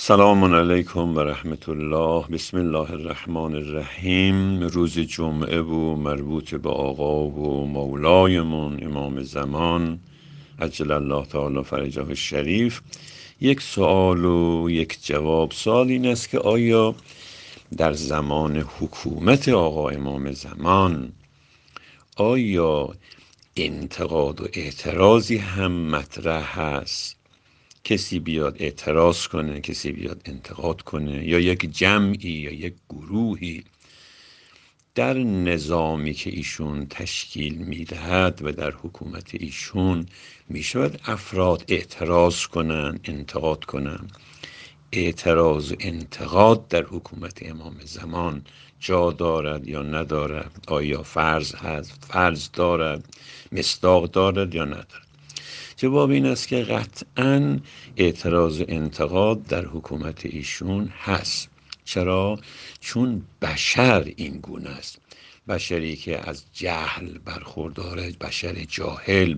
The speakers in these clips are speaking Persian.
سلام علیکم و رحمت الله. بسم الله الرحمن الرحیم. روز جمعه و مربوط به آقا و مولایمون امام زمان عجل الله تعالی فرجه الشریف. یک سوال و یک جواب. سوال این است که آیا در زمان حکومت آقا امام زمان آیا انتقاد و اعتراضی هم مطرح هست؟ کسی بیاد اعتراض کنه، کسی بیاد انتقاد کنه، یا یک جمعی یا یک گروهی در نظامی که ایشون تشکیل میدهد و در حکومت ایشون میشود افراد اعتراض کنن، انتقاد کنن. اعتراض و انتقاد در حکومت امام زمان جا دارد یا ندارد؟ آیا فرض هست، فرض دارد، مصداق دارد یا ندارد؟ جواب این است که قطعاً اعتراض و انتقاد در حکومت ایشون هست. چرا؟ چون بشر این گونه است. بشری که از جهل برخورداره، بشر جاهل،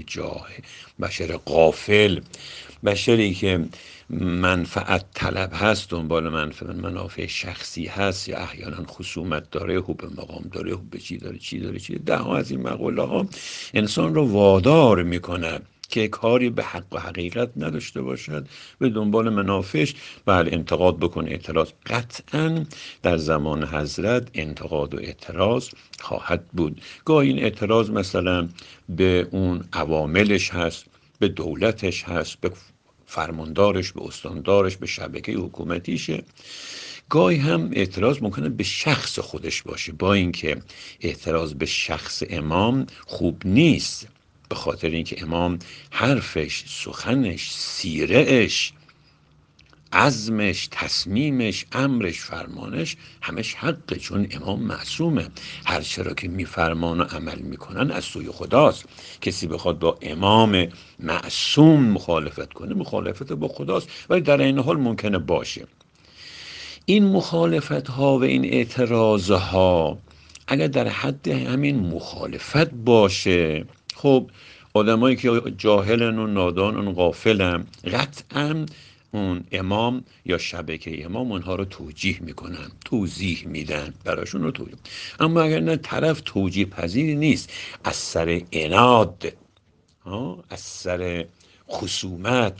بشر غافل، بشری که منفعت طلب هست، دنبال منافع شخصی هست، یا احیانا خصومت داره، حب مقام داره، حب چی داره. ده ها از این مقوله ها انسان رو وادار میکنه که کاری به حق و حقیقت نداشته باشد، به دنبال منافعش انتقاد بکنه، اعتراض. قطعا در زمان حضرت انتقاد و اعتراض خواهد بود. گاهی این اعتراض مثلا به اون عواملش هست، به دولتش هست، به فرماندارش، به استاندارش، به شبکه حکومتیشه. گاهی هم اعتراض ممکنه به شخص خودش باشه، با اینکه اعتراض به شخص امام خوب نیست، به خاطر اینکه امام حرفش، سخنش، سیرهش، عزمش، تصمیمش، امرش، فرمانش همش حقه، چون امام معصومه. هر چرا که میفرمان و عمل میکنن از سوی خداست. کسی بخواد با امام معصوم مخالفت کنه، مخالفت با خداست، ولی در این حال ممکنه باشه. این مخالفت ها و این اعتراض ها اگر در حد همین مخالفت باشه، خب آدمایی که جاهلن و نادان و غافلن، قطعا اون امام یا شبکه امام اونها رو توجیه میکنن، توضیح میدن، براشون رو توضیح. اما اگر نه، طرف توجیه پذیر نیست، از سر عناد، از سر خصومت،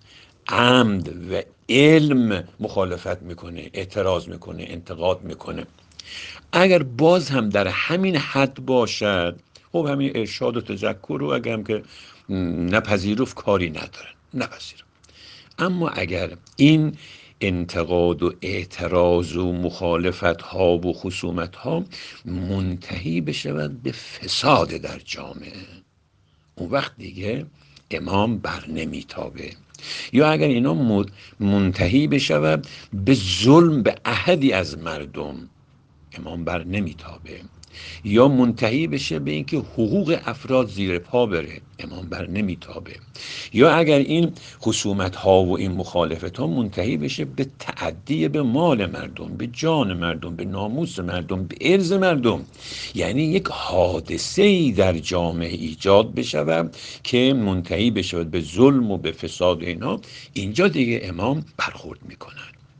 عمد و علم مخالفت میکنه، اعتراض میکنه، انتقاد میکنه. اگر باز هم در همین حد باشد، خب همین ارشاد و تذکر رو اگر هم که نپذیرفت کاری ندارن، نپذیرفت. اما اگر این انتقاد و اعتراض و مخالفت ها و خصومت ها منتهی بشود به فساد در جامعه، اون وقت دیگه امام بر نمیتابه. یا اگر اینا منتهی بشود به ظلم به احدی از مردم، امام بر نمیتابه. یا منتهی بشه به اینکه حقوق افراد زیر پا بره، امام بر نمیتابه. یا اگر این خصومت ها و این مخالفت ها منتهی بشه به تعدی به مال مردم، به جان مردم، به ناموس مردم، به عرض مردم، یعنی یک حادثه‌ای در جامعه ایجاد بشود که منتهی بشه به ظلم و به فساد اینها، اینجا دیگه امام برخورد میکنن.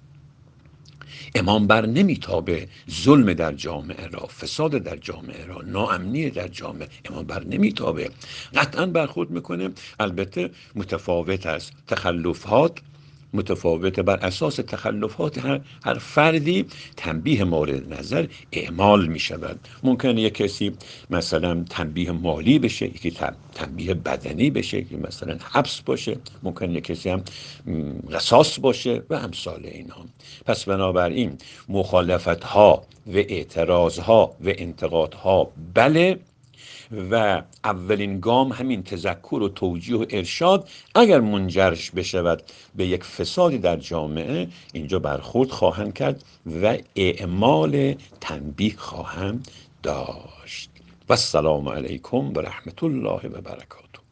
امام بر نمیتابه ظلم در جامعه را، فساد در جامعه را، ناامنی در جامعه، امام بر نمیتابه. قطعا برخورد میکنه. البته متفاوت است، تخلفات متفاوته، بر اساس تخلفات هر فردی تنبیه مورد نظر اعمال می شود. ممکنه یک کسی مثلا تنبیه مالی بشه، یکی تنبیه بدنی بشه، یکی مثلا حبس باشه، ممکنه یک کسی هم قصاص باشه و امثال اینها. پس بنابراین مخالفت ها و اعتراض ها و انتقاد ها بله، و اولین گام همین تذکر و توجیه و ارشاد اگر منجرش بشود به یک فسادی در جامعه، اینجا برخورد خواهند کرد و اعمال تنبیه خواهند داشت. و السلام علیکم و رحمت الله و برکاته.